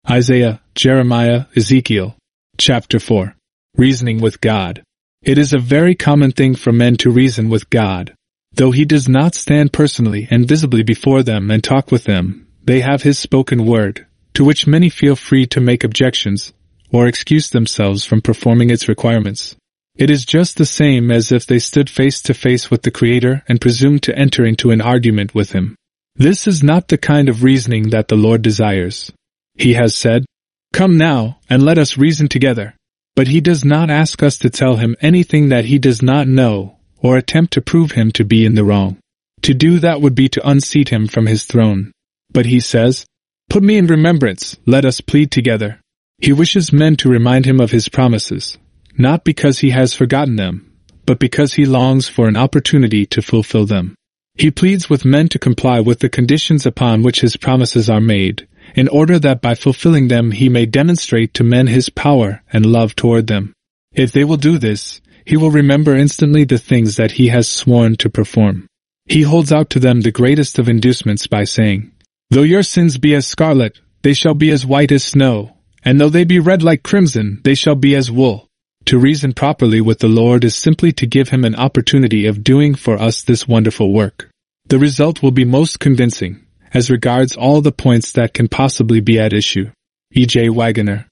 Isaiah, Jeremiah, Ezekiel. Chapter 4. Reasoning with God. It is a very common thing for men to reason with God. Though he does not stand personally and visibly before them and talk with them, they have his spoken word, to which many feel free to make objections, or excuse themselves from performing its requirements. It is just the same as if they stood face to face with the Creator and presumed to enter into an argument with him. This is not the kind of reasoning that the Lord desires. He has said, "Come now, and let us reason together." But he does not ask us to tell him anything that he does not know, or attempt to prove him to be in the wrong. To do that would be to unseat him from his throne. But he says, "Put me in remembrance, let us plead together." He wishes men to remind him of his promises, not because he has forgotten them, but because he longs for an opportunity to fulfill them. He pleads with men to comply with the conditions upon which his promises are made, in order that by fulfilling them he may demonstrate to men his power and love toward them. If they will do this, he will remember instantly the things that he has sworn to perform. He holds out to them the greatest of inducements by saying, "Though your sins be as scarlet, they shall be as white as snow, and though they be red like crimson, they shall be as wool." To reason properly with the Lord is simply to give him an opportunity of doing for us this wonderful work. The result will be most convincing, as regards all the points that can possibly be at issue. E. J. Waggoner.